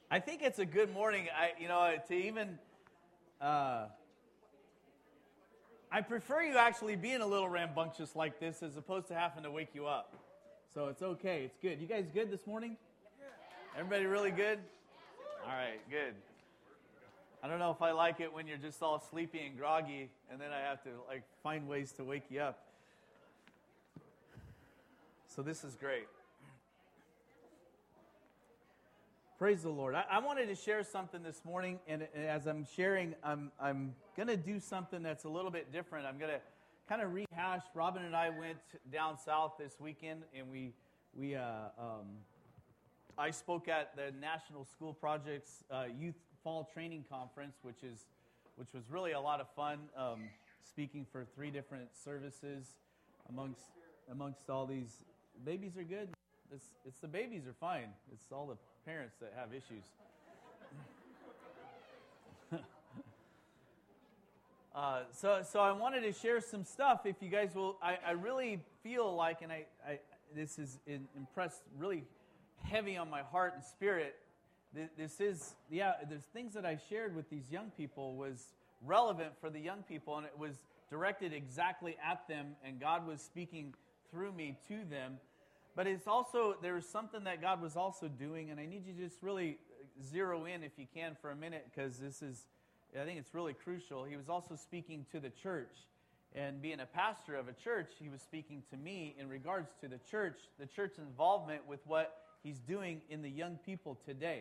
I think it's a good morning. To even, I prefer you actually being a little rambunctious like this as opposed to having to wake you up. So it's okay. It's good. You guys good this morning? Everybody really good? All right, good. I don't know if I like it when you're just all sleepy and groggy, and then I have to find ways to wake you up. So this is great. Praise the Lord. I wanted to share something this morning, and as I'm sharing, I'm going to do something that's a little bit different. I'm going to kind of rehash. Robin and I went down south this weekend, and I spoke at the National School Projects Youth Fall Training Conference, which was really a lot of fun. Speaking for 3 different services amongst all these. Babies are good. It's the babies are fine. It's all the parents that have issues. So I wanted to share some stuff. If you guys will, I really feel like, and this is impressed really heavy on my heart and spirit. There's things that I shared with these young people was relevant for the young people, and it was directed exactly at them, and God was speaking through me to them. But it's also, there's something that God was also doing, and I need you to just really zero in if you can for a minute, because I think it's really crucial. He was also speaking to the church, and being a pastor of a church, he was speaking to me in regards to the church involvement with what he's doing in the young people today.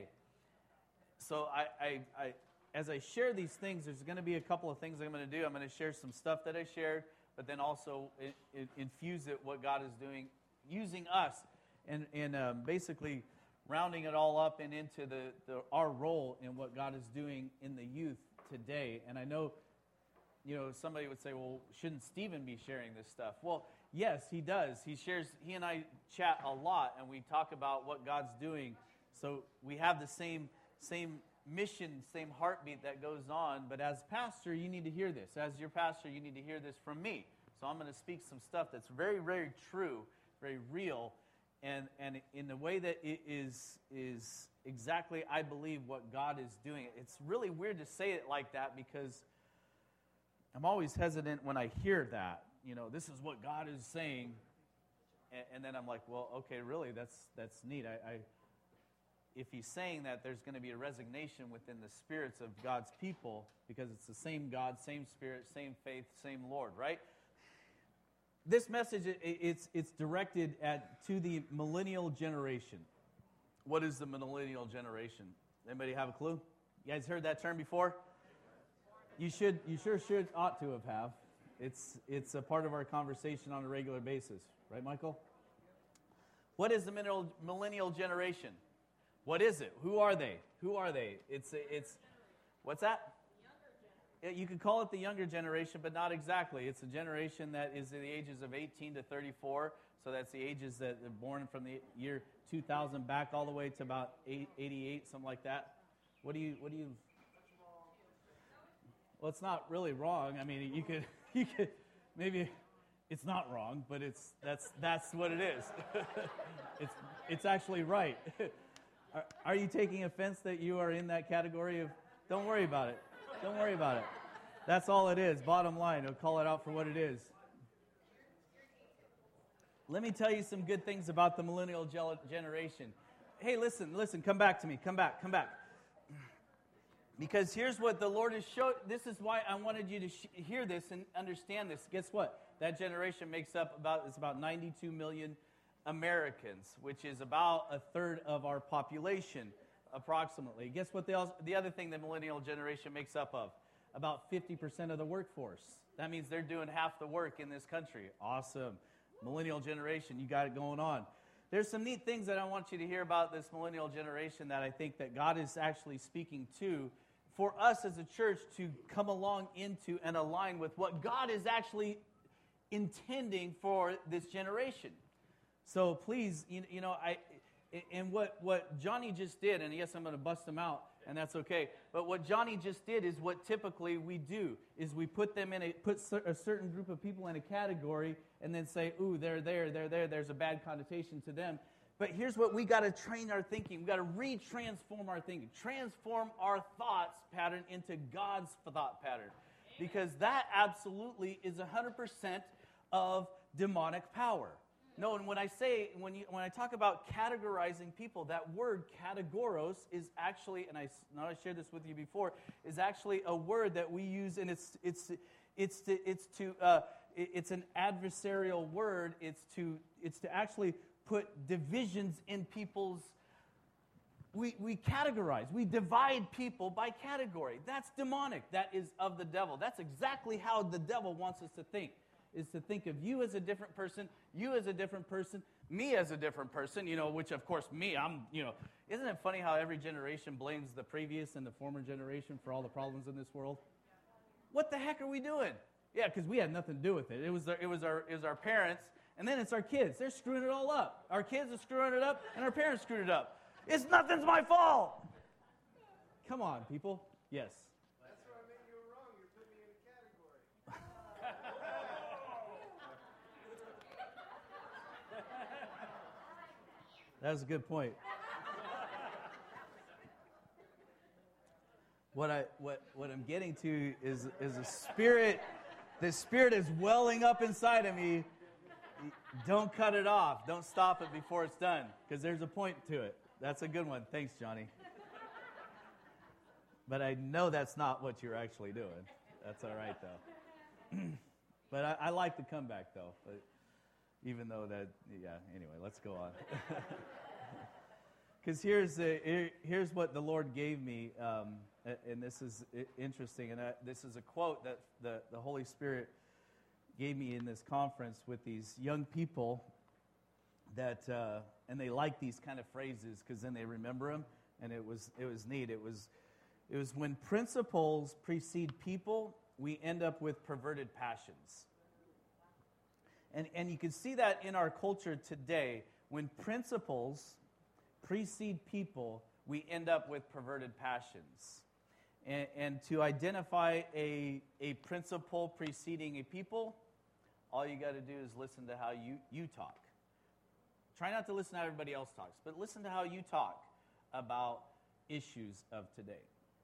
So as I share these things, there's going to be a couple of things I'm going to do. I'm going to share some stuff that I shared, but then also infuse it what God is doing, using us, and basically rounding it all up and into our role in what God is doing in the youth today. And I know, somebody would say, well, shouldn't Stephen be sharing this stuff? Well, yes, he does. He and I chat a lot, and we talk about what God's doing. So we have the same mission, same heartbeat that goes on. But as pastor, you need to hear this. As your pastor, you need to hear this from me. So I'm going to speak some stuff that's very, very true, very real, and in the way that it is exactly, I believe, what God is doing. It's really weird to say it like that, because I'm always hesitant when I hear that. This is what God is saying, and then I'm like, well, okay, really, that's neat. If he's saying that, there's going to be a resignation within the spirits of God's people, because it's the same God, same Spirit, same faith, same Lord, right? This message, it's directed to the millennial generation. What is the millennial generation? Anybody have a clue? You guys heard that term before? You ought to have. It's a part of our conversation on a regular basis, right, Michael? What is the millennial generation? What is it? Who are they? It's what's that? You could call it the younger generation, but not exactly. It's a generation that is in the ages of 18 to 34. So that's the ages that are born from the year 2000 back all the way to about 88, something like that. What do you? Well, it's not really wrong. I mean, you could maybe it's not wrong, but that's what it is. it's actually right. Are you taking offense that you are in that category of? Don't worry about it. Don't worry about it. That's all it is. Bottom line, I'll call it out for what it is. Let me tell you some good things about the millennial generation. Hey, listen, come back to me. Come back. Because here's what the Lord has showed. This is why I wanted you to hear this and understand this. Guess what? That generation makes up about 92 million Americans, which is about a third of our population, approximately. Guess what the other thing the millennial generation makes up of? About 50% of the workforce. That means they're doing half the work in this country. Awesome. Millennial generation, you got it going on. There's some neat things that I want you to hear about this millennial generation that I think that God is actually speaking to for us as a church to come along into and align with what God is actually intending for this generation. So please, and what Johnny just did, and yes, I'm going to bust him out, and that's okay. But what Johnny just did is what typically we do, is we put a certain group of people in a category and then say, ooh, they're there, there's a bad connotation to them. But here's what we got to train our thinking. We got to re-transform our thinking. Transform our thoughts pattern into God's thought pattern. Because that absolutely is 100% of demonic power. No, and when I talk about categorizing people, that word categoros is actually, and I know I shared this with you before, is actually a word that we use, and it's an adversarial word. It's to actually put divisions in people's. We categorize. We divide people by category. That's demonic. That is of the devil. That's exactly how the devil wants us to think. Is to think of you as a different person, you as a different person, me as a different person, which of course isn't it funny how every generation blames the previous and the former generation for all the problems in this world? What the heck are we doing? Yeah, because we had nothing to do with it. It was our parents, and then it's our kids. They're screwing it all up. Our kids are screwing it up, and our parents screwed it up. It's nothing's my fault. Come on, people. Yes. That's where I made you wrong. You put me in a category. That was a good point. What I'm getting to is a spirit. The spirit is welling up inside of me. Don't cut it off. Don't stop it before it's done, because there's a point to it. That's a good one. Thanks, Johnny. But I know that's not what you're actually doing. That's all right, though. But I like the comeback, though. But even though that, anyway, let's go on. Because here's what the Lord gave me, and this is interesting, and this is a quote that the Holy Spirit gave me in this conference with these young people that, and they like these kind of phrases because then they remember them, and it was neat. It was when principles precede people, we end up with perverted passions. And you can see that in our culture today. When principles precede people, we end up with perverted passions. And to identify a principle preceding a people, all you got to do is listen to how you talk. Try not to listen to how everybody else talks, but listen to how you talk about issues of today.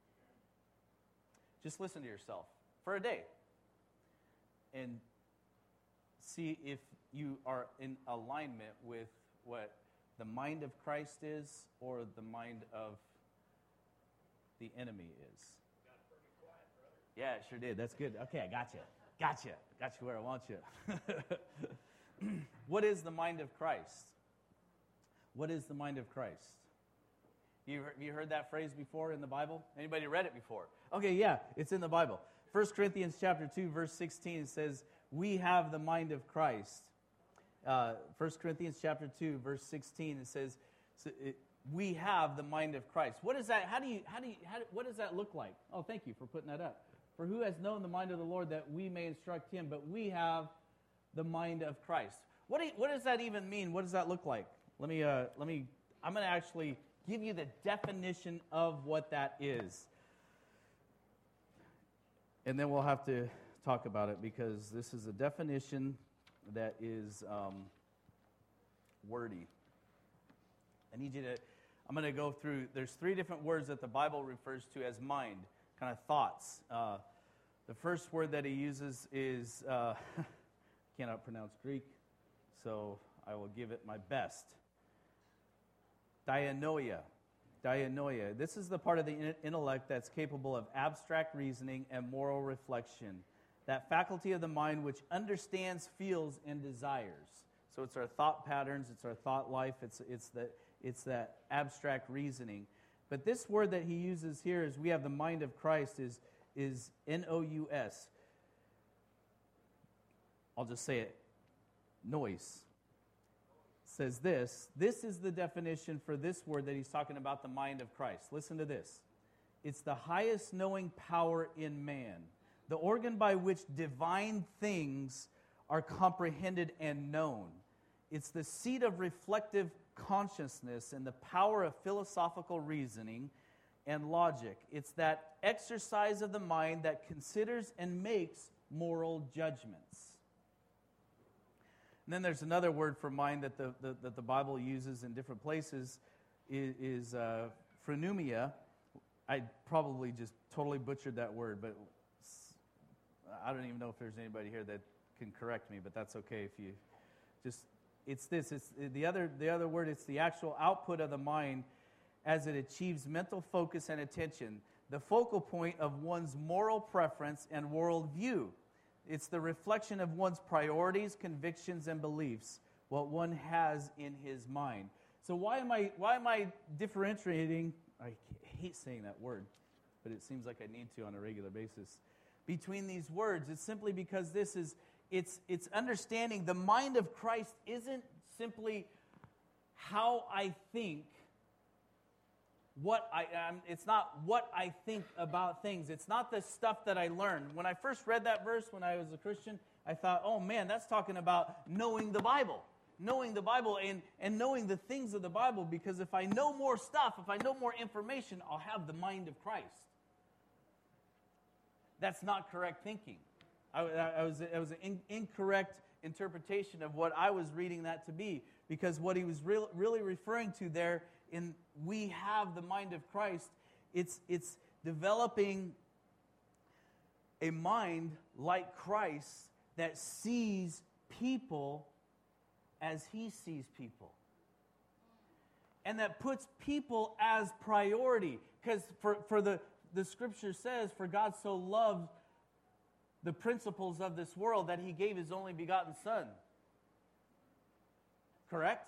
Just listen to yourself for a day and see if you are in alignment with what the mind of Christ is or the mind of the enemy is. Got it pretty quiet, brother. Yeah, it sure did. That's good. Okay, I got you. Got you where I want you. What is the mind of Christ? What is the mind of Christ? You heard that phrase before in the Bible? Anybody read it before? Okay, yeah, it's in the Bible. 1 Corinthians chapter 2, verse 16 says, we have the mind of Christ. 1 Corinthians chapter 2, verse 16, it says, we have the mind of Christ. What is that? What does that look like? Oh, thank you for putting that up. For who has known the mind of the Lord that we may instruct him? But we have the mind of Christ. What does that even mean? What does that look like? I'm going to actually give you the definition of what that is. And then we'll have to talk about it, because this is a definition that is wordy. I'm going to go through, there's 3 different words that the Bible refers to as mind, kind of thoughts. The first word that he uses is, cannot pronounce Greek, so I will give it my best. Dianoia. This is the part of the intellect that's capable of abstract reasoning and moral reflection. That faculty of the mind which understands, feels, and desires. So it's our thought patterns, it's our thought life, it's that abstract reasoning. But this word that he uses here is we have the mind of Christ is Nous. I'll just say it. Noise. Says this is the definition for this word that he's talking about, the mind of Christ. Listen to this. It's the highest knowing power in man, the organ by which divine things are comprehended and known. It's the seat of reflective consciousness and the power of philosophical reasoning and logic. It's that exercise of the mind that considers and makes moral judgments. And then there's another word for mind that the Bible uses in different places is phronumia. I probably just totally butchered that word, but I don't even know if there's anybody here that can correct me, but that's okay if you just, it's this. It's the other word, it's the actual output of the mind as it achieves mental focus and attention, the focal point of one's moral preference and worldview. It's the reflection of one's priorities, convictions, and beliefs, what one has in his mind. So why am I differentiating? I hate saying that word, but it seems like I need to on a regular basis. Between these words, it's simply because it's understanding the mind of Christ isn't simply how I think. It's not what I think about things. It's not the stuff that I learned. When I first read that verse when I was a Christian, I thought, oh man, that's talking about knowing the Bible. Knowing the Bible and knowing the things of the Bible, because if I know more stuff, if I know more information, I'll have the mind of Christ. That's not correct thinking. It was an incorrect interpretation of what I was reading that to be, because what he was really referring to there in we have the mind of Christ, it's developing a mind like Christ that sees people as he sees people. And that puts people as priority. Because for the scripture says, for God so loved the principles of this world that he gave his only begotten Son. Correct?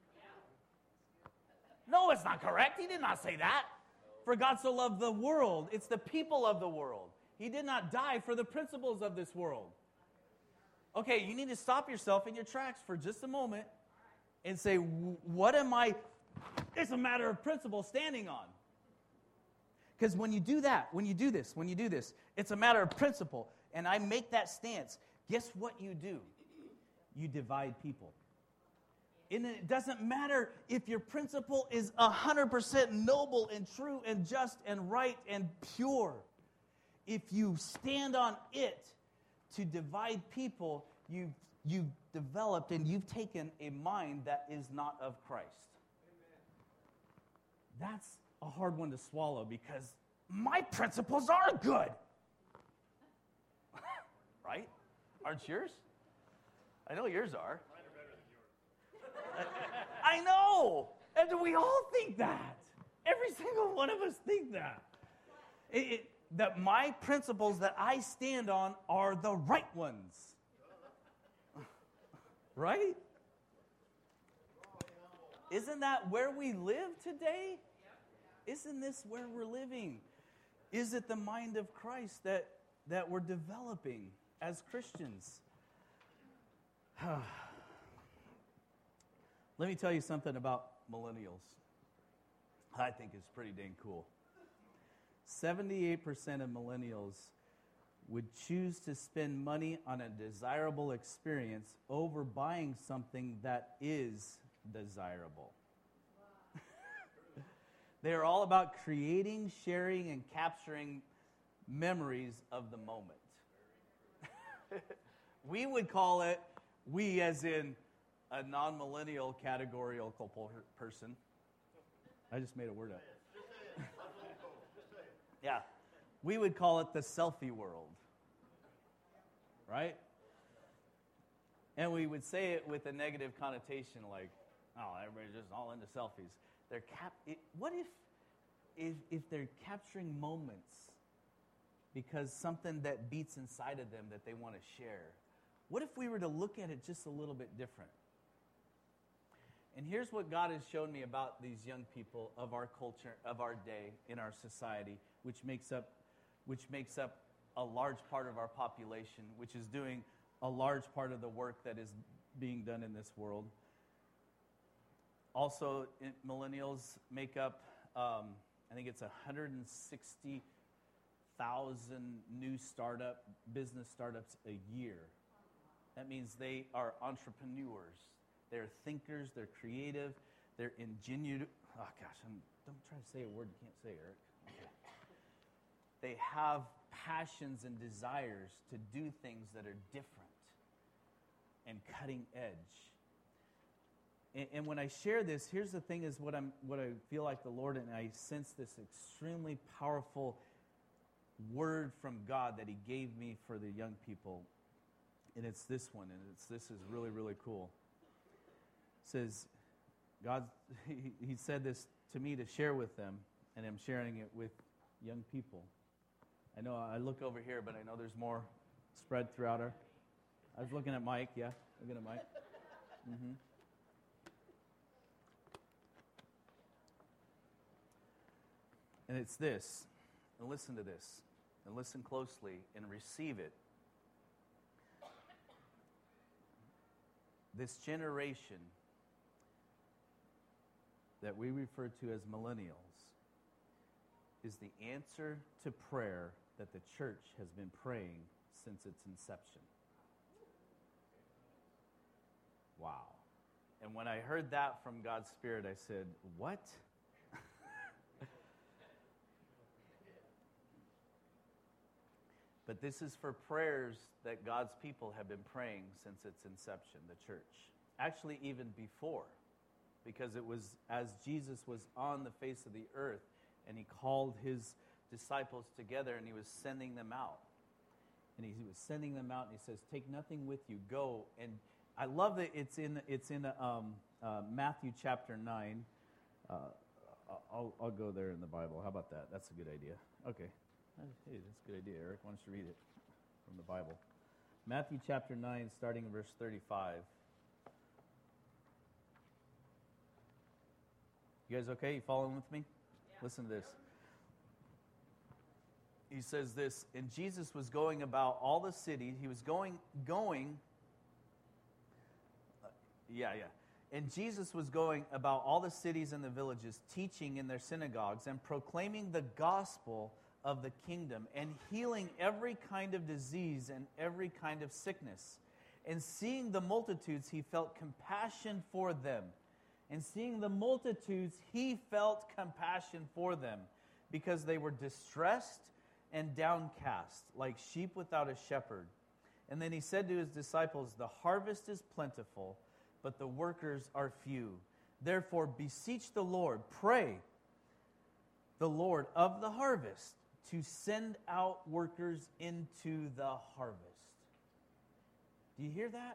No, it's not correct. He did not say that. For God so loved the world. It's the people of the world. He did not die for the principles of this world. Okay, you need to stop yourself in your tracks for just a moment and say, what am I? It's a matter of principle standing on. Because when you do that, when you do this, it's a matter of principle. And I make that stance. Guess what you do? You divide people. And it doesn't matter if your principle is 100% noble and true and just and right and pure. If you stand on it to divide people, you've developed and you've taken a mind that is not of Christ. Amen. That's a hard one to swallow because my principles are good. Right? Aren't yours? I know yours are. Mine are better than yours. I know! And we all think that. Every single one of us think that. That my principles that I stand on are the right ones. Right? Isn't that where we live today? Isn't this where we're living? Is it the mind of Christ that we're developing as Christians? Let me tell you something about millennials. I think it's pretty dang cool. 78% of millennials would choose to spend money on a desirable experience over buying something that is desirable. They are all about creating, sharing, and capturing memories of the moment. We would call it, we as in a non-millennial categorical person. I just made a word up. Yeah. We would call it the selfie world. Right? And we would say it with a negative connotation like, oh, everybody's just all into selfies. What if they're capturing moments because something that beats inside of them that they want to share? What if we were to look at it just a little bit different? And here's what God has shown me about these young people of our culture, of our day, in our society, which makes up a large part of our population, which is doing a large part of the work that is being done in this world. Also, millennials make up, I think it's 160,000 new business startups a year. That means they are entrepreneurs. They're thinkers, they're creative, they're ingenuous. Oh gosh, don't try to say a word you can't say, Eric. Okay. They have passions and desires to do things that are different and cutting edge. And when I share this, here's the thing: is what I feel like the Lord, and I sense this extremely powerful word from God that He gave me for the young people, and it's this one, and this is really, really cool. It says, God, He said this to me to share with them, and I'm sharing it with young people. I know I look over here, but I know there's more spread throughout our. I was looking at Mike, yeah, looking at Mike. Mm-hmm. And it's this, and listen to this, and listen closely, and receive it. This generation that we refer to as millennials is the answer to prayer that the church has been praying since its inception. Wow. And when I heard that from God's Spirit, I said, what? But this is for prayers that God's people have been praying since its inception, the church. Actually, even before. Because it was as Jesus was on the face of the earth and He called His disciples together and He was sending them out. And He was sending them out and He says, take nothing with you, go. And I love that it's in Matthew chapter 9. I'll go there in the Bible. How about that? That's a good idea. Okay. Hey, that's a good idea, Eric. Why don't you read it from the Bible? Matthew chapter 9, starting in verse 35. You guys okay? You following with me? Yeah. Listen to this. He says this, and Jesus was going about all the cities. He was going. And Jesus was going about all the cities and the villages, teaching in their synagogues and proclaiming the gospel of the kingdom and healing every kind of disease and every kind of sickness. And seeing the multitudes, He felt compassion for them. And seeing the multitudes, He felt compassion for them because they were distressed and downcast, like sheep without a shepherd. And then He said to His disciples, the harvest is plentiful, but the workers are few. Therefore, beseech the Lord, pray the Lord of the harvest to send out workers into the harvest. Do you hear that?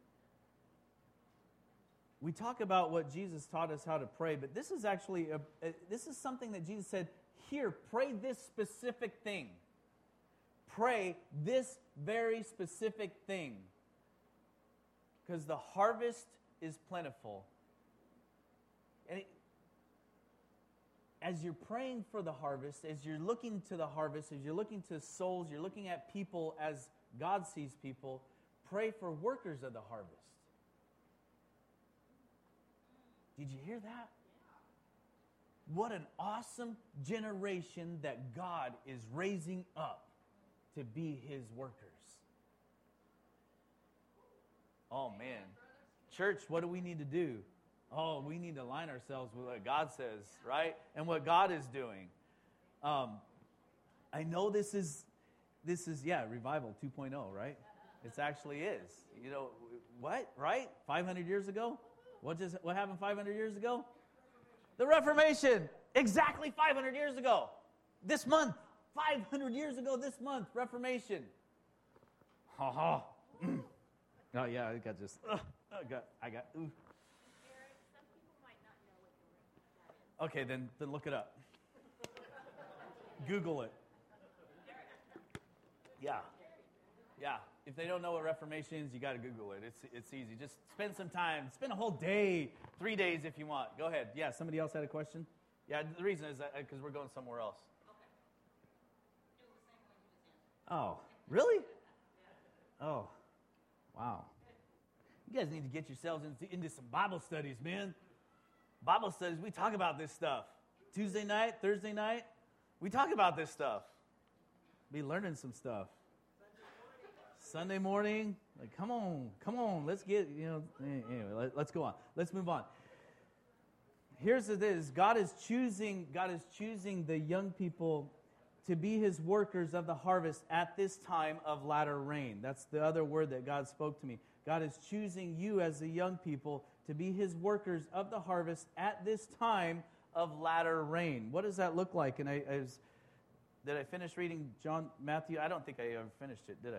We talk about what Jesus taught us how to pray, but this is actually this is something that Jesus said, here, pray this specific thing. Pray this very specific thing. Because the harvest is plentiful. And as you're praying for the harvest, as you're looking to the harvest, as you're looking to souls, you're looking at people as God sees people, pray for workers of the harvest. Did you hear that? What an awesome generation that God is raising up to be His workers. Oh, man. Church, what do we need to do? Oh, we need to align ourselves with what God says, right? And what God is doing. I know this is Revival 2.0, right? It actually is. You know, what, right? 500 years ago? What happened 500 years ago? The Reformation. Exactly 500 years ago. This month. 500 years ago this month. Reformation. Ha ha. Oh, yeah, I got just, ooh. Eric, some people might not know what the Okay, then look it up. Google it. Yeah. If they don't know what Reformation is, you got to Google it. It's easy. Just spend some time. Spend a whole day, 3 days if you want. Go ahead. Yeah, somebody else had a question? Yeah, the reason is because we're going somewhere else. Okay. It was the same one you just answered. Oh, really? Oh, wow. You guys need to get yourselves into some Bible studies, man. Bible studies, we talk about this stuff. Tuesday night, Thursday night, we talk about this stuff. Be learning some stuff. Sunday morning, like, come on, let's get, anyway, let's go on. Let's move on. Here's the thing, God is choosing the young people to be His workers of the harvest at this time of latter rain. That's the other word that God spoke to me. God is choosing you as the young people to be his workers of the harvest at this time of latter rain. What does that look like? And did I finish reading Matthew? I don't think I ever finished it, did I?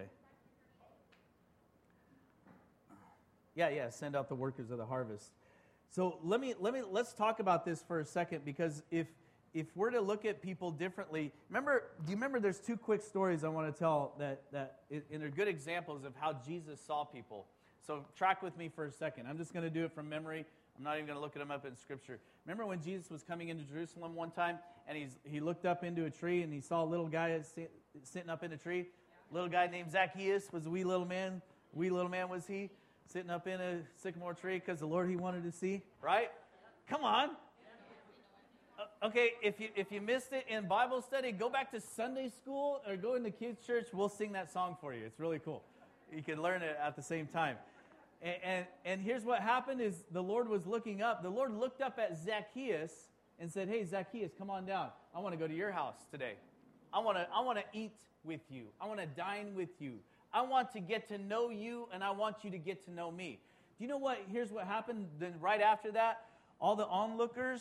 Yeah, send out the workers of the harvest. So let's talk about this for a second, because if we're to look at people differently, do you remember there's two quick stories I want to tell and they're good examples of how Jesus saw people. So track with me for a second. I'm just going to do it from memory. I'm not even going to look them up in Scripture. Remember when Jesus was coming into Jerusalem one time, and he looked up into a tree, and he saw a little guy sitting up in a tree? Little guy named Zacchaeus was a wee little man. Wee little man was he, sitting up in a sycamore tree because the Lord he wanted to see, right? Come on. Okay, if you missed it in Bible study, go back to Sunday school or go into kids' church. We'll sing that song for you. It's really cool. You can learn it at the same time. And here's what happened is the Lord was looking up. The Lord looked up at Zacchaeus and said, "Hey, Zacchaeus, come on down. I want to go to your house today. I want to eat with you. I want to dine with you. I want to get to know you, and I want you to get to know me." Do you know what? Here's what happened. Then right after that, all the onlookers,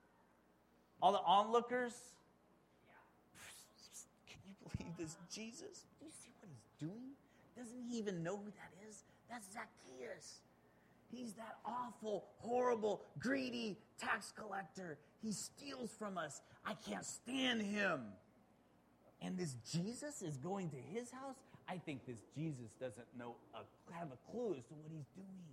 can you believe this Jesus? Do you see what he's doing? Doesn't he even know who that is? That's Zacchaeus. He's that awful, horrible, greedy tax collector. He steals from us. I can't stand him. And this Jesus is going to his house? I think this Jesus doesn't have a clue as to what he's doing.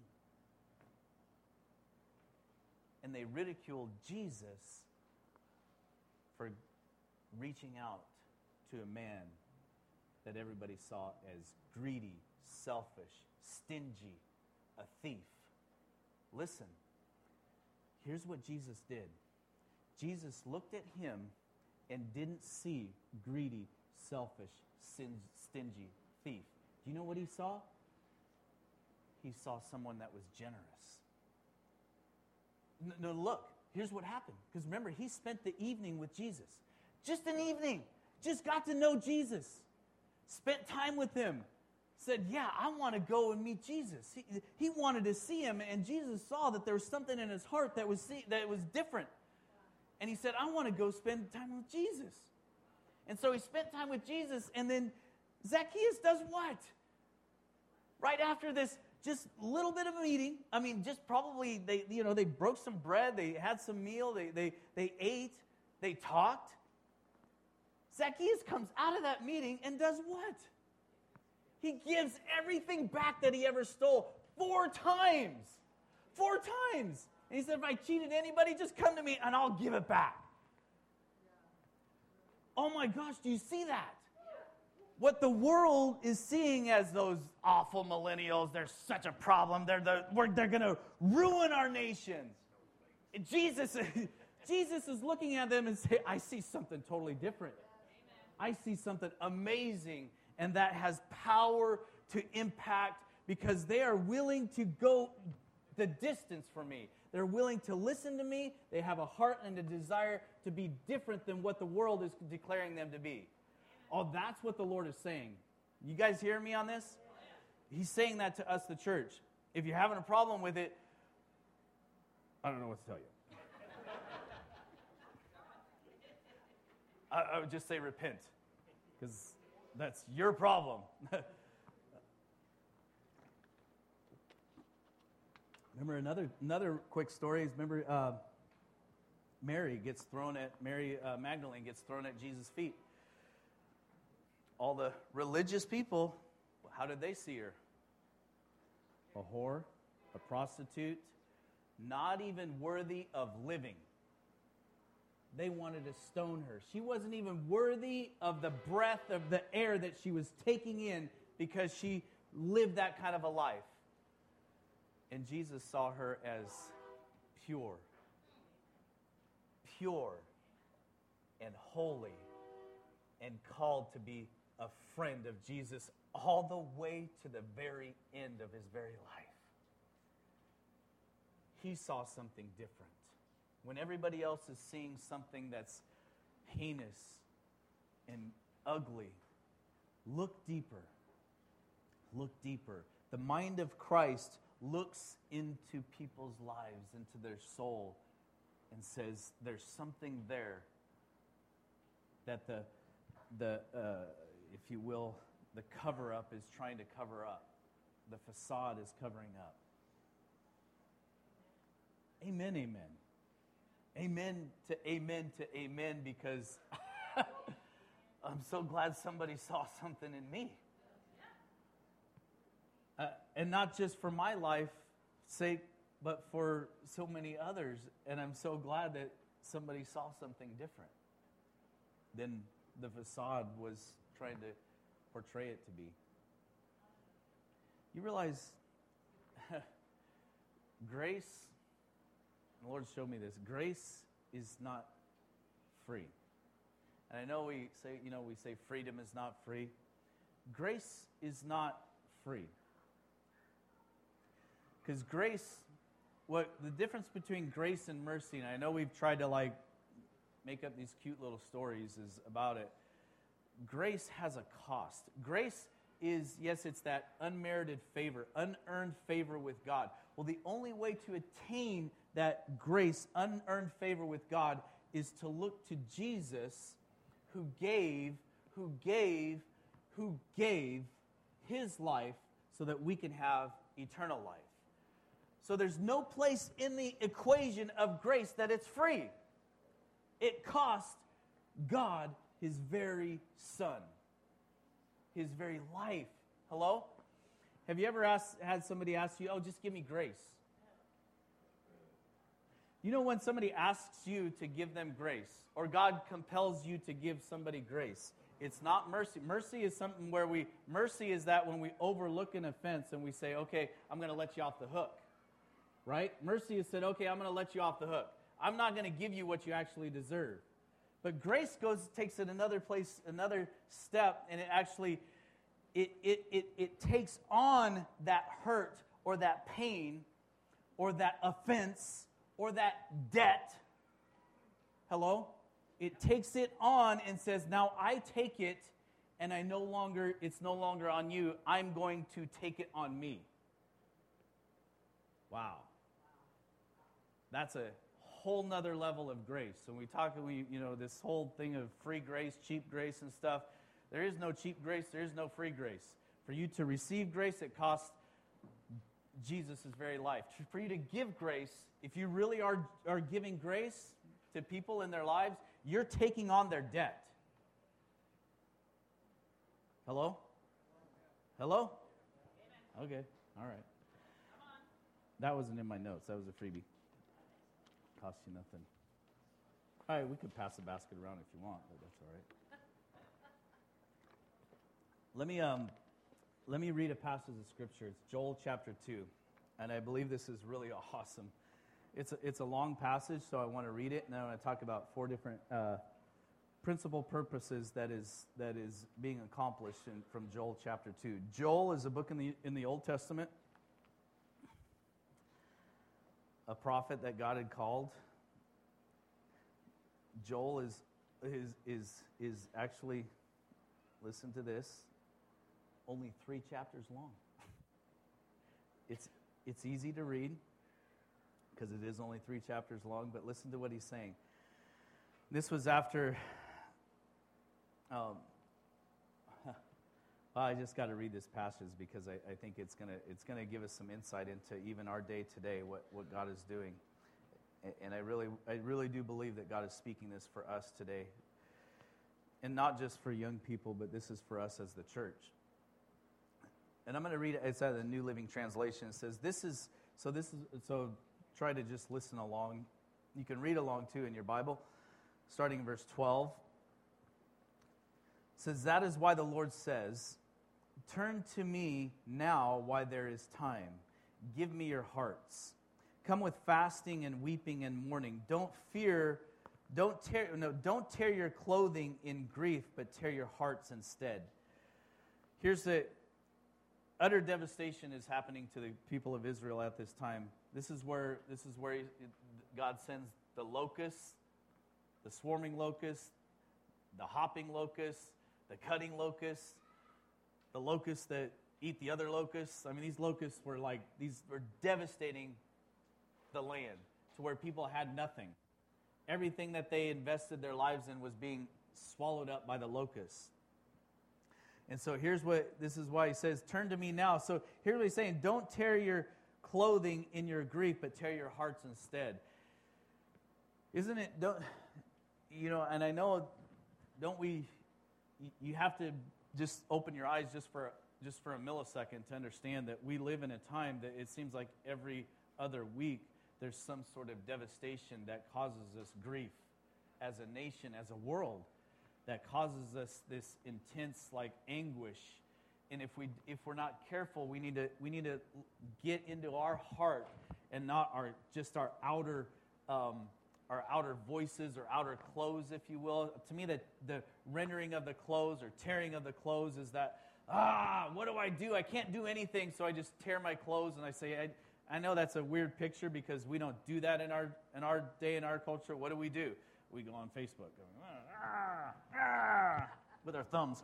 And they ridiculed Jesus for reaching out to a man that everybody saw as greedy, selfish, stingy, a thief. Listen, here's what Jesus did. Jesus looked at him and didn't see greedy, selfish, stingy, thief. Do you know what he saw? He saw someone that was generous. No, look, here's what happened. Because remember, he spent the evening with Jesus. Just an evening. Just got to know Jesus. Spent time with him. Said, yeah, I want to go and meet Jesus. He wanted to see him, and Jesus saw that there was something in his heart that was different. And he said, I want to go spend time with Jesus. And so he spent time with Jesus, and then Zacchaeus does what? Right after this just little bit of a meeting, I mean, just probably, they broke some bread, they had some meal, they ate, they talked. Zacchaeus comes out of that meeting and does what? He gives everything back that he ever stole 4 times. 4 times. And he said, if I cheated anybody, just come to me and I'll give it back. Oh my gosh, do you see that? What the world is seeing as those awful millennials, they're such a problem. They're going to ruin our nation. Jesus is looking at them and saying, I see something totally different. I see something amazing, and that has power to impact because they are willing to go the distance for me. They're willing to listen to me. They have a heart and a desire to be different than what the world is declaring them to be. Oh, that's what the Lord is saying. You guys hear me on this? He's saying that to us, the church. If you're having a problem with it, I don't know what to tell you. I would just say repent, because that's your problem. Remember another quick story is Mary Magdalene gets thrown at Jesus' feet. All the religious people, how did they see her? A whore, a prostitute, not even worthy of living. They wanted to stone her. She wasn't even worthy of the breath of the air that she was taking in because she lived that kind of a life. And Jesus saw her as pure and holy and called to be a friend of Jesus all the way to the very end of his very life. He saw something different. When everybody else is seeing something that's heinous and ugly, look deeper. Look deeper. The mind of Christ looks into people's lives, into their soul, and says, there's something there that if you will, the cover-up is trying to cover up. The facade is covering up. Amen, amen. Amen to amen, because I'm so glad somebody saw something in me. And not just for my life's sake, but for so many others. And I'm so glad that somebody saw something different than the facade was trying to portray it to be. You realize grace, and the Lord showed me this, grace is not free. And I know we say freedom is not free. Grace is not free. Because grace, what the difference between grace and mercy, and I know we've tried to make up these cute little stories is about it. Grace has a cost. Grace is, yes, it's that unmerited favor, unearned favor with God. Well, the only way to attain that grace, unearned favor with God, is to look to Jesus, who gave his life so that we can have eternal life. So there's no place in the equation of grace that it's free. It cost God his very son, his very life. Hello? Have you ever had somebody ask you, just give me grace? You know when somebody asks you to give them grace, or God compels you to give somebody grace, it's not mercy. Mercy is something mercy is that when we overlook an offense and we say, okay, I'm going to let you off the hook. Right? Mercy has said, okay, I'm going to let you off the hook. I'm not going to give you what you actually deserve. But grace takes it another place, another step, and it actually, it takes on that hurt or that pain or that offense or that debt. Hello? It takes it on and says, now I take it, and it's no longer on you. I'm going to take it on me. Wow. That's a whole nother level of grace. So we talk, this whole thing of free grace, cheap grace and stuff. There is no cheap grace. There is no free grace. For you to receive grace, it costs Jesus' very life. For you to give grace, if you really are giving grace to people in their lives, you're taking on their debt. Hello? Hello? Okay. All right. That wasn't in my notes. That was a freebie. Cost you nothing. All right, we could pass the basket around if you want, but that's all right. Let me read a passage of Scripture. It's Joel chapter 2, and I believe this is really awesome. It's a long passage, so I want to read it, and I want to talk about 4 different principal purposes that is being accomplished from Joel chapter 2. Joel is a book in the Old Testament. A prophet that God had called. Joel is actually, listen to this, only 3 chapters long. It's easy to read because it is only 3 chapters long, but listen to what he's saying. This was after I just got to read this passage because I think it's gonna give us some insight into even our day today, what God is doing. And I really do believe that God is speaking this for us today. And not just for young people, but this is for us as the church. And I'm going to read it. It's out of the New Living Translation. It says, so try to just listen along. You can read along too in your Bible. Starting in verse 12. It says, that is why the Lord says, turn to me now while there is time. Give me your hearts. Come with fasting and weeping and mourning. Don't tear your clothing in grief, but tear your hearts instead. Here's the utter devastation is happening to the people of Israel at this time. This is where God sends the locusts, the swarming locusts, the hopping locusts, the cutting locusts, the locusts that eat the other locusts. I mean, these locusts were devastating the land to where people had nothing. Everything that they invested their lives in was being swallowed up by the locusts. And so this is why he says, turn to me now. So here's what he's saying, don't tear your clothing in your grief, but tear your hearts instead. Isn't it, and I know, you have to just open your eyes just for a millisecond to understand that we live in a time that it seems like every other week there's some sort of devastation that causes us grief as a nation, as a world, that causes us this intense anguish. And if we're not careful, we need to get into our heart and not our outer voices or outer clothes, if you will. To me, the rendering of the clothes or tearing of the clothes is that, what do I do? I can't do anything, so I just tear my clothes and I say, I know that's a weird picture because we don't do that in our day, in our culture. What do? We go on Facebook going, with our thumbs.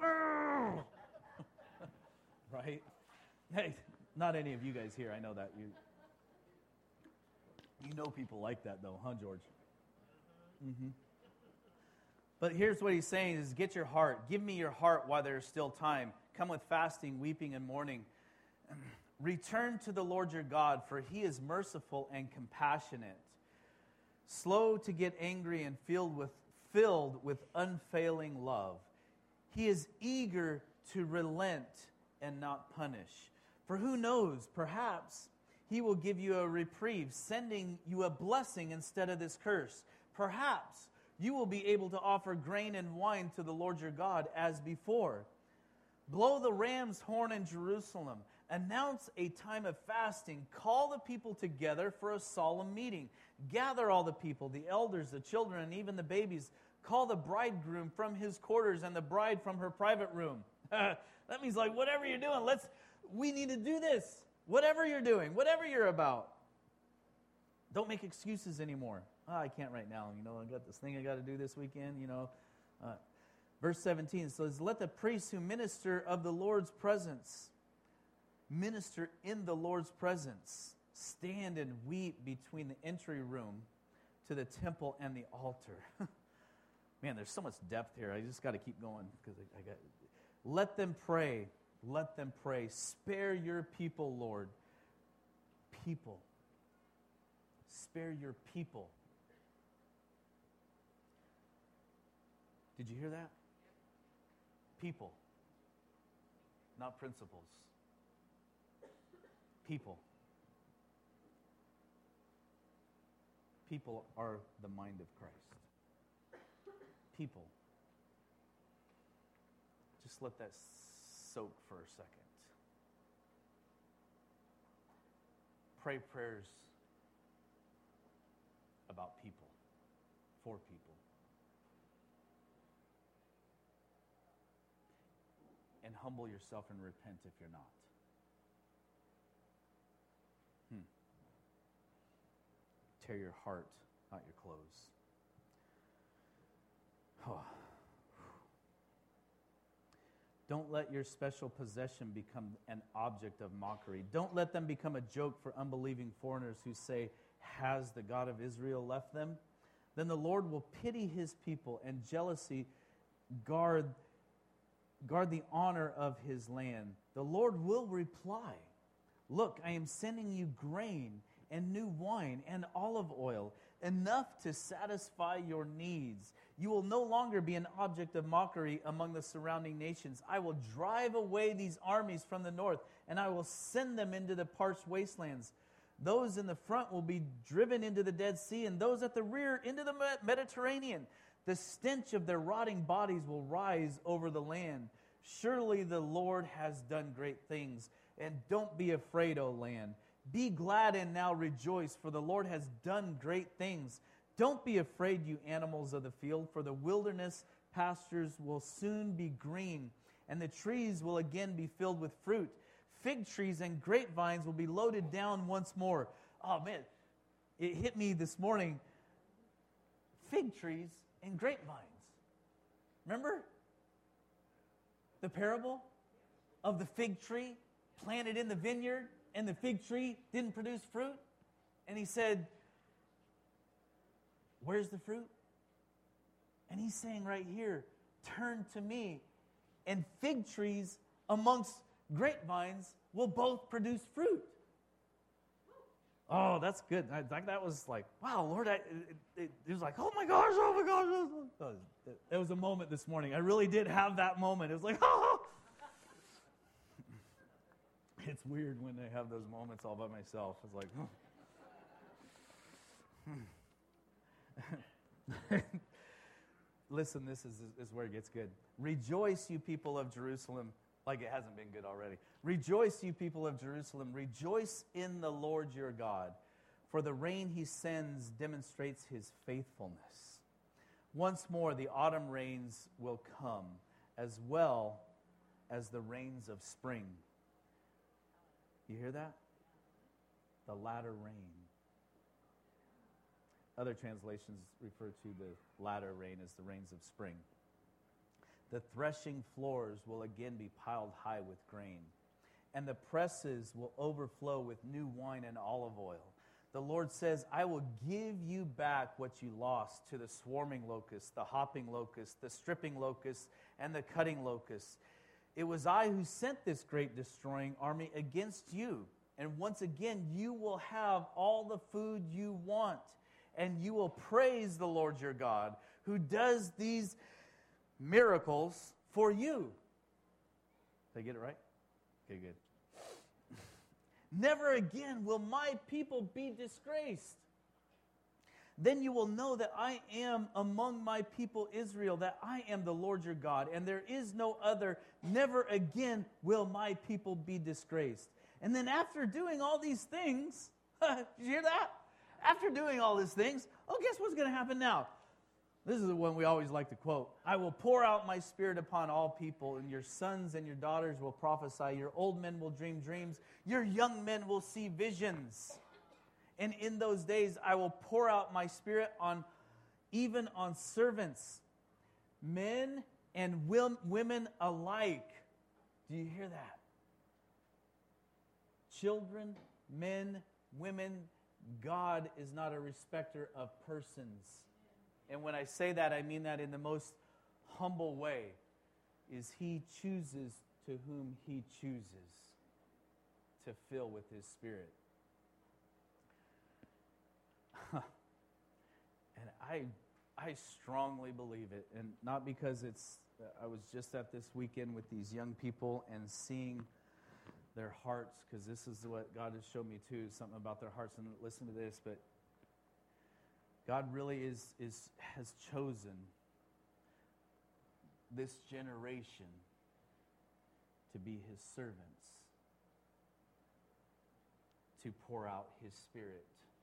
Right? Hey, not any of you guys here. I know that. You know people like that though, huh, George? Mm-hmm. But here's what he's saying is, get your heart. Give me your heart while there is still time. Come with fasting, weeping, and mourning. Return to the Lord your God, for he is merciful and compassionate, slow to get angry and filled with unfailing love. He is eager to relent and not punish. For who knows, perhaps he will give you a reprieve, sending you a blessing instead of this curse. Perhaps you will be able to offer grain and wine to the Lord your God as before. Blow the ram's horn in Jerusalem. Announce a time of fasting. Call the people together for a solemn meeting. Gather all the people, the elders, the children, and even the babies. Call the bridegroom from his quarters and the bride from her private room. That means whatever you're doing, we need to do this. Whatever you're doing, whatever you're about. Don't make excuses anymore. I can't right now. I got this thing I got to do this weekend. Verse 17 says, let the priests who minister of the Lord's presence, minister in the Lord's presence, stand and weep between the entry room to the temple and the altar. Man, there's so much depth here. I just got to keep going because I got. Let them pray. Let them pray. Spare your people, Lord. People. Spare your people. Did you hear that? People. Not principles. People. People are the mind of Christ. People. Just let that soak for a second. Pray prayers about people, for people. And humble yourself and repent if you're not. Tear your heart, not your clothes. Oh. Don't let your special possession become an object of mockery. Don't let them become a joke for unbelieving foreigners who say, has the God of Israel left them? Then the Lord will pity his people and jealousy guard the honor of his land. The Lord will reply, look, I am sending you grain and new wine and olive oil, enough to satisfy your needs. You will no longer be an object of mockery among the surrounding nations. I will drive away these armies from the north, and I will send them into the parched wastelands. Those in the front will be driven into the Dead Sea, and those at the rear into the Mediterranean. The stench of their rotting bodies will rise over the land. Surely the Lord has done great things, and don't be afraid, O land. Be glad and now rejoice, for the Lord has done great things. Don't be afraid, you animals of the field, for the wilderness pastures will soon be green, and the trees will again be filled with fruit. Fig trees and grapevines will be loaded down once more. Oh, man, it hit me this morning. Fig trees and grapevines. Remember the parable of the fig tree planted in the vineyard and the fig tree didn't produce fruit? And he said, where's the fruit? And he's saying right here, turn to me, and fig trees amongst grapevines will both produce fruit. Oh, that's good. That was like, wow, Lord, it was like, oh my gosh. It was a moment this morning. I really did have that moment. It was like, oh. It's weird when I have those moments all by myself. It's like, Listen, this is where it gets good. Rejoice, you people of Jerusalem, like it hasn't been good already. Rejoice, you people of Jerusalem. Rejoice in the Lord your God, for the rain he sends demonstrates his faithfulness. Once more, the autumn rains will come, as well as the rains of spring. You hear that? The latter rain. Other translations refer to the latter rain as the rains of spring. The threshing floors will again be piled high with grain, and the presses will overflow with new wine and olive oil. The Lord says, I will give you back what you lost to the swarming locust, the hopping locust, the stripping locust, and the cutting locust. It was I who sent this great destroying army against you, and once again you will have all the food you want. And you will praise the Lord your God, who does these miracles for you. Did I get it right? Okay, good. Never again will my people be disgraced. Then you will know that I am among my people Israel, that I am the Lord your God, and there is no other. Never again will my people be disgraced. And then after doing all these things, did you hear that? After doing all these things, guess what's going to happen now? This is the one we always like to quote. I will pour out my spirit upon all people, and your sons and your daughters will prophesy. Your old men will dream dreams. Your young men will see visions. And in those days I will pour out my spirit even on servants, men and women alike. Do you hear that? Children, men, women. God is not a respecter of persons. And when I say that, I mean that in the most humble way, is he chooses to whom he chooses to fill with his spirit. And I strongly believe it, and not because I was just at this weekend with these young people and seeing their hearts, because this is what God has shown me too, something about their hearts. And listen to this, but God really has chosen this generation to be his servants, to pour out his spirit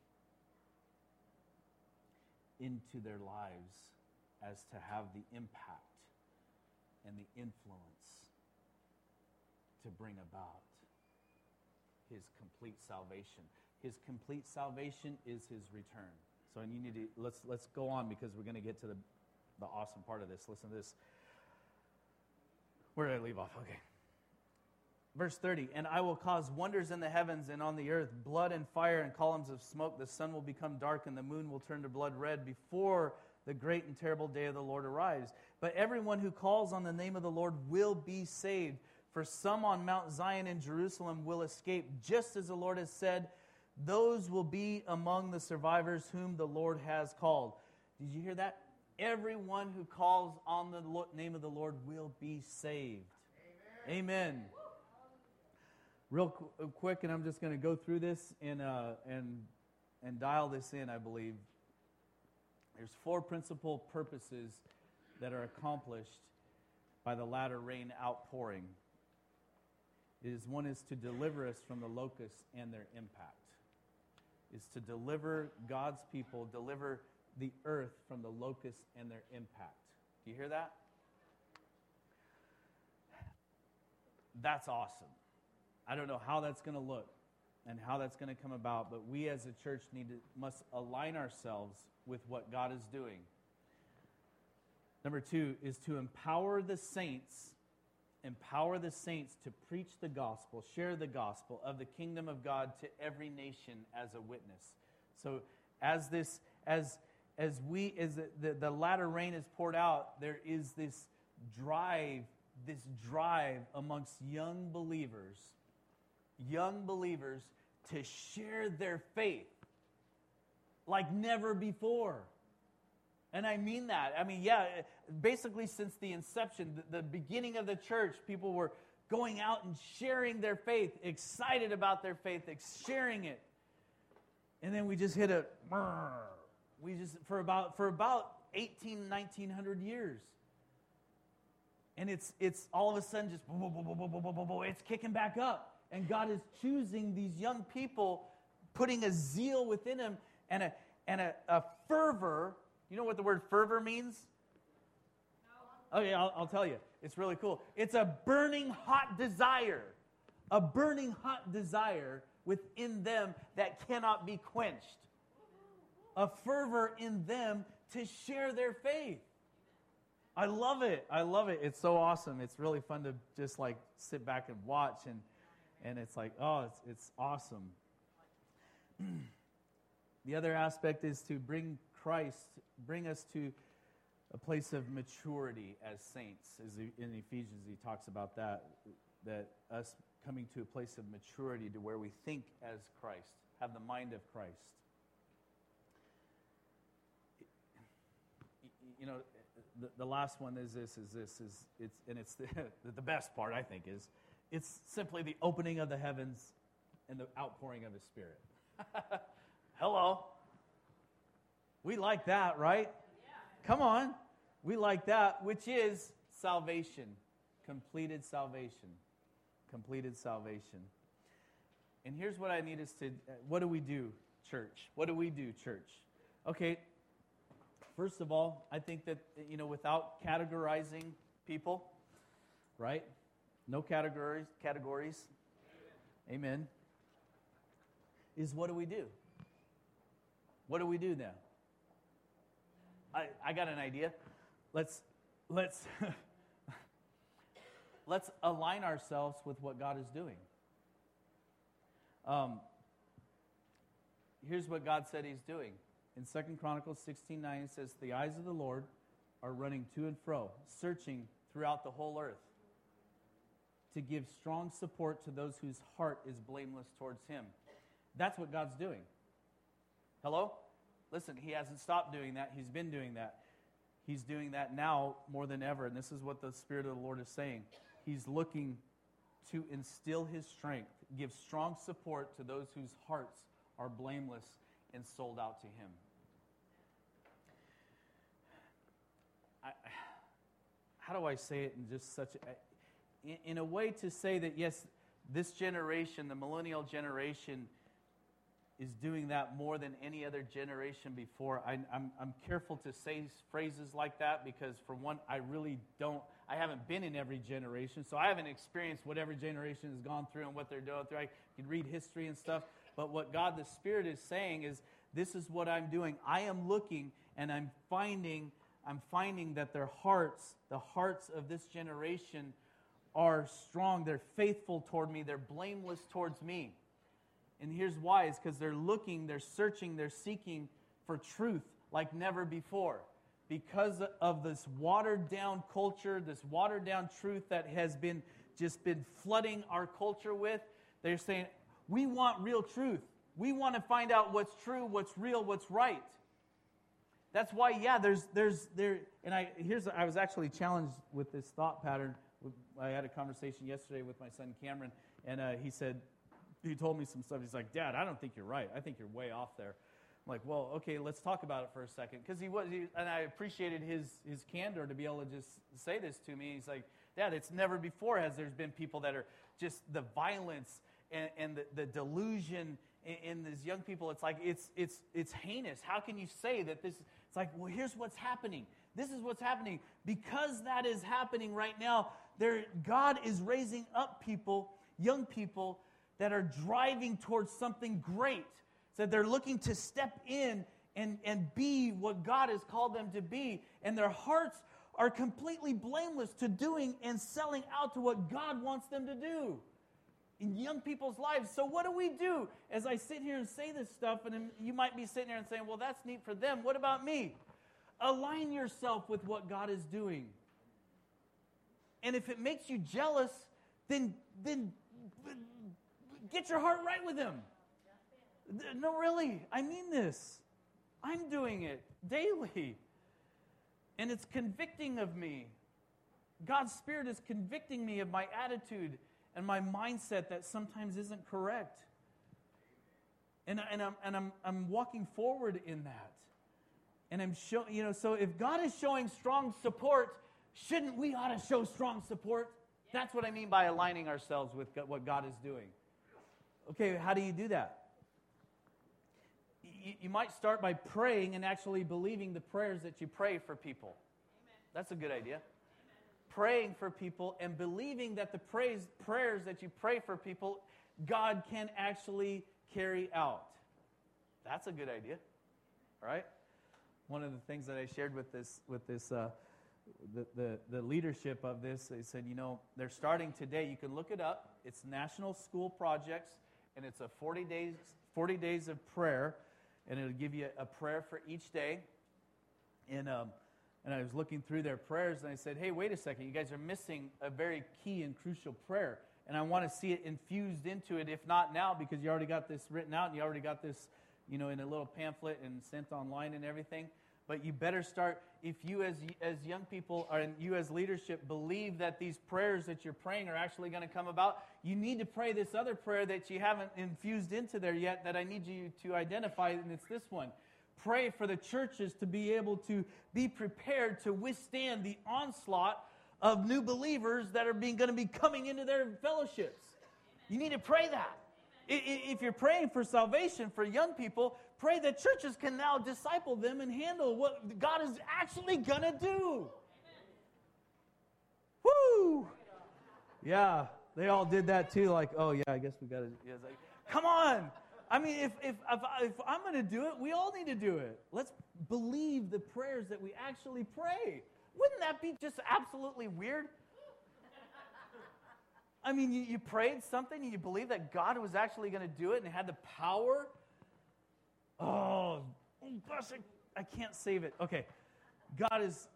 into their lives, as to have the impact and the influence to bring about his complete salvation. His complete salvation is his return. So, and you need to let's go on, because we're going to get to the awesome part of this. Listen to this. Where did I leave off? Okay. Verse 30, and I will cause wonders in the heavens and on the earth, blood and fire and columns of smoke. The sun will become dark and the moon will turn to blood red before the great and terrible day of the Lord arrives. But everyone who calls on the name of the Lord will be saved. For some on Mount Zion in Jerusalem will escape, just as the Lord has said, those will be among the survivors whom the Lord has called. Did you hear that? Everyone who calls on the name of the Lord will be saved. Amen. Amen. Real quick, and I'm just going to go through this and dial this in, I believe. There's 4 principal purposes that are accomplished by the latter rain outpouring. One is to deliver us from the locusts and their impact. Is to deliver God's people, deliver the earth from the locusts and their impact. Do you hear that? That's awesome. I don't know how that's going to look and how that's going to come about, but we as a church must align ourselves with what God is doing. Number 2 is to empower the saints empower the saints to preach the gospel, share the gospel of the kingdom of God to every nation as a witness. So as the latter rain is poured out, there is this drive amongst young believers to share their faith like never before. And I mean that. I mean, yeah, basically since the inception, the beginning of the church, people were going out and sharing their faith, excited about their faith, sharing it. And then we just hit for about 1900 years. And it's all of a sudden just it's kicking back up. And God is choosing these young people, putting a zeal within them and a fervor. You know what the word fervor means? No. Okay, I'll tell you. It's really cool. It's a burning hot desire. A burning hot desire within them that cannot be quenched. A fervor in them to share their faith. I love it. I love it. It's so awesome. It's really fun to just like sit back and watch, and it's like, oh, it's awesome. The other aspect is to bring us to a place of maturity as saints. As in Ephesians, he talks about that us coming to a place of maturity to where we think as Christ, have the mind of Christ. You know, the last one is the best part, I think, is it's simply the opening of the heavens and the outpouring of His Spirit. Hello. We like that, right? Yeah. Come on. We like that, which is salvation. Completed salvation. Completed salvation. And here's what I need us to, what do we do, church? What do we do, church? Okay, first of all, I think that, without categorizing people, right? No categories. Amen. Is what do we do? What do we do now? I got an idea. Let's align ourselves with what God is doing. Here's what God said He's doing. In 2 Chronicles 16:9, it says, "The eyes of the Lord are running to and fro, searching throughout the whole earth, to give strong support to those whose heart is blameless towards Him." That's what God's doing. Hello? Listen, He hasn't stopped doing that. He's been doing that. He's doing that now more than ever, and this is what the Spirit of the Lord is saying. He's looking to instill His strength, give strong support to those whose hearts are blameless and sold out to Him. How do I say it in just such in a way to say that, yes, this generation, the millennial generation, is doing that more than any other generation before. I'm careful to say phrases like that because, for one, I haven't been in every generation, so I haven't experienced what every generation has gone through and what they're going through. I can read history and stuff, but what God the Spirit is saying is, this is what I'm doing. I am looking and I'm finding that their hearts, the hearts of this generation, are strong. They're faithful toward me. They're blameless towards me. And here's why. It's because they're looking, they're searching, they're seeking for truth like never before. Because of this watered-down culture, this watered-down truth that has been flooding our culture with, they're saying, we want real truth. We want to find out what's true, what's real, what's right. That's why, I was actually challenged with this thought pattern. I had a conversation yesterday with my son Cameron, and he told me some stuff. He's like, "Dad, I don't think you're right. I think you're way off there." I'm like, "Well, okay, let's talk about it for a second." Because and I appreciated his candor to be able to just say this to me. He's like, "Dad, it's never before has there's been people that are just the violence and the delusion in these young people. It's like it's heinous. How can you say that this?" It's like, well, here's what's happening. This is what's happening. Because that is happening right now, God is raising up people, young people, that are driving towards something great. So they're looking to step in and be what God has called them to be. And their hearts are completely blameless to doing and selling out to what God wants them to do in young people's lives. So what do? As I sit here and say this stuff, and you might be sitting here and saying, well, that's neat for them. What about me? Align yourself with what God is doing. And if it makes you jealous, then get your heart right with Him. No, really, I mean this. I'm doing it daily. And it's convicting of me. God's Spirit is convicting me of my attitude and my mindset that sometimes isn't correct. And I'm walking forward in that. And I'm so if God is showing strong support, shouldn't we ought to show strong support? That's what I mean by aligning ourselves with what God is doing. Okay, how do you do that? You might start by praying and actually believing the prayers that you pray for people. Amen. That's a good idea. Amen. Praying for people and believing that the prayers that you pray for people, God can actually carry out. That's a good idea. All right? One of the things that I shared with the leadership of this, they said, they're starting today. You can look it up. It's National School Projects, and it's a 40 days of prayer. And it'll give you a prayer for each day. And I was looking through their prayers, and I said, hey, wait a second. You guys are missing a very key and crucial prayer. And I want to see it infused into it, if not now, because you already got this written out, and you already got this, in a little pamphlet and sent online and everything. But you better start, if you as young people and you as leadership believe that these prayers that you're praying are actually going to come about, you need to pray this other prayer that you haven't infused into there yet that I need you to identify, and it's this one. Pray for the churches to be able to be prepared to withstand the onslaught of new believers that are going to be coming into their fellowships. You need to pray that. If you're praying for salvation for young people, pray that churches can now disciple them and handle what God is actually going to do. Woo! Yeah, they all did that too. Like, oh yeah, I guess we got to. Yeah, like, come on! I mean, if I'm going to do it, we all need to do it. Let's believe the prayers that we actually pray. Wouldn't that be just absolutely weird? I mean, you prayed something and you believe that God was actually going to do it and had the power. Oh gosh, I can't save it. Okay, God is...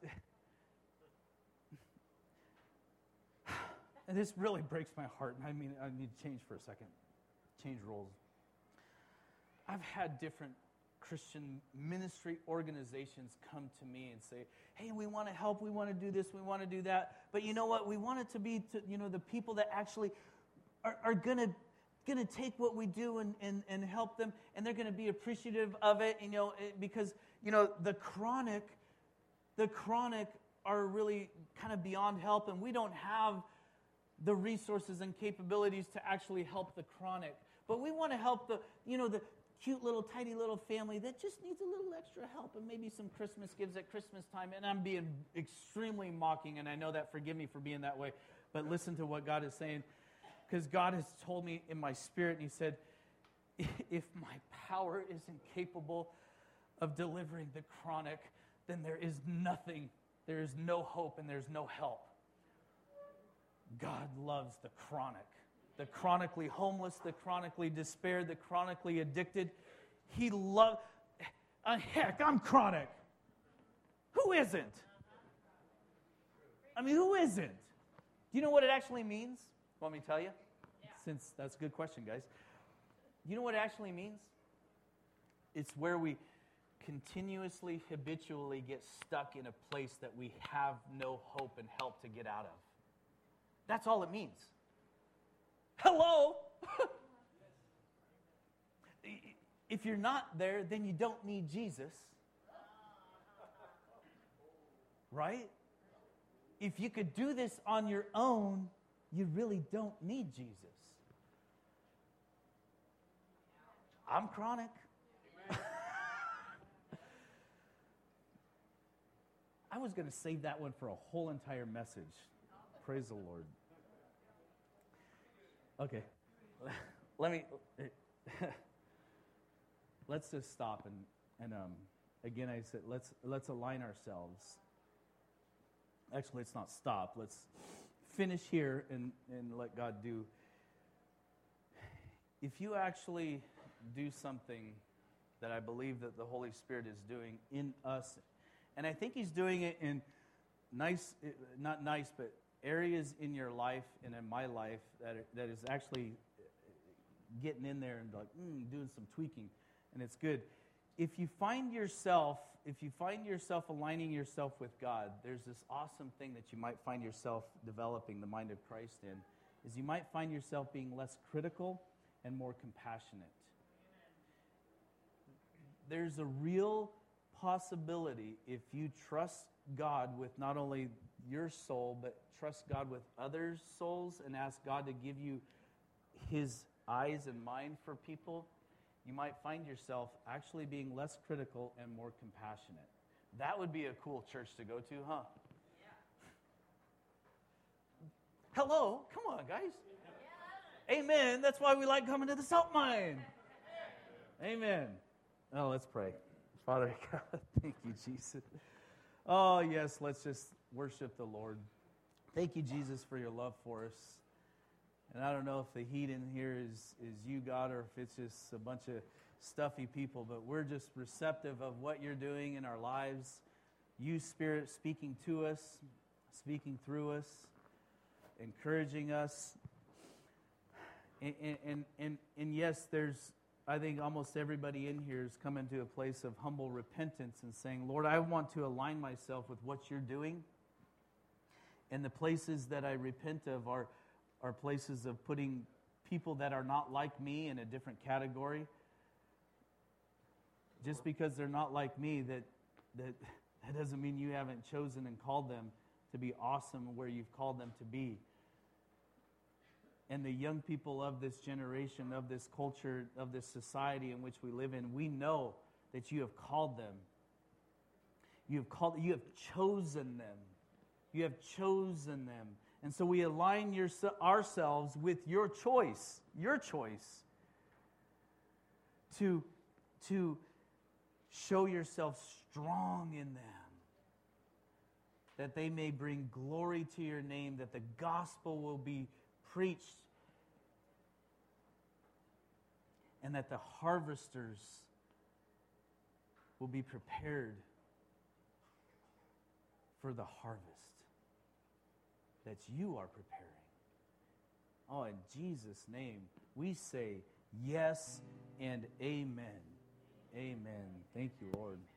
And this really breaks my heart. I mean, I need to change for a second. Change roles. I've had different Christian ministry organizations come to me and say, hey, we want to help, we want to do this, we want to do that. But you know what? We want it to be, the people that actually are going to take what we do and help them, and they're going to be appreciative of it, because, the chronic are really kind of beyond help, and we don't have the resources and capabilities to actually help the chronic. But we want to help the cute little, tiny little family that just needs a little extra help and maybe some Christmas gifts at Christmas time. And I'm being extremely mocking, and I know that, forgive me for being that way. But listen to what God is saying, because God has told me in my spirit, and He said, if my power isn't capable of delivering the chronic, then there is nothing, there is no hope, and there's no help. God loves the chronic. The chronically homeless, the chronically despaired, the chronically addicted. He loves... heck, I'm chronic. Who isn't? I mean, who isn't? Do you know what it actually means? Want me to tell you? Yeah. Since that's a good question, guys. You know what it actually means? It's where we continuously, habitually get stuck in a place that we have no hope and help to get out of. That's all it means. Hello? If you're not there, then you don't need Jesus. Right? If you could do this on your own, you really don't need Jesus. I'm chronic. I was going to save that one for a whole entire message. Praise the Lord. Okay, let's just stop and again I said let's align ourselves Actually, let's not stop. Let's finish here and let God do. If you actually do something that I believe that the Holy Spirit is doing in us, and I think He's doing it in not nice, but areas in your life and in my life that is actually getting in there and doing some tweaking, and it's good. If you find yourself aligning yourself with God, there's this awesome thing that you might find yourself developing the mind of Christ in, is you might find yourself being less critical and more compassionate. There's a real possibility, if you trust God with not only your soul, but trust God with others' souls and ask God to give you His eyes and mind for people, you might find yourself actually being less critical and more compassionate. That would be a cool church to go to, huh? Yeah. Hello? Come on, guys. Yeah. Amen. That's why we like coming to the Salt Mine. Amen. Oh, let's pray. Father God, thank you, Jesus. Oh, yes, let's just worship the Lord. Thank you, Jesus, for your love for us. And I don't know if the heat in here is you, God, or if it's just a bunch of stuffy people, but we're just receptive of what you're doing in our lives. You, Spirit, speaking to us, speaking through us, encouraging us. And yes, I think almost everybody in here is coming to a place of humble repentance and saying, Lord, I want to align myself with what you're doing. And the places that I repent of are places of putting people that are not like me in a different category. Just because they're not like me, that doesn't mean you haven't chosen and called them to be awesome where you've called them to be. And the young people of this generation, of this culture, of this society in which we live in, we know that you have called them. You have chosen them. You have chosen them. And so we align ourselves with your choice to show yourself strong in them, that they may bring glory to your name, that the gospel will be preached, and that the harvesters will be prepared for the harvest that you are preparing. Oh, in Jesus' name, we say yes and amen. Amen. Thank you, Lord.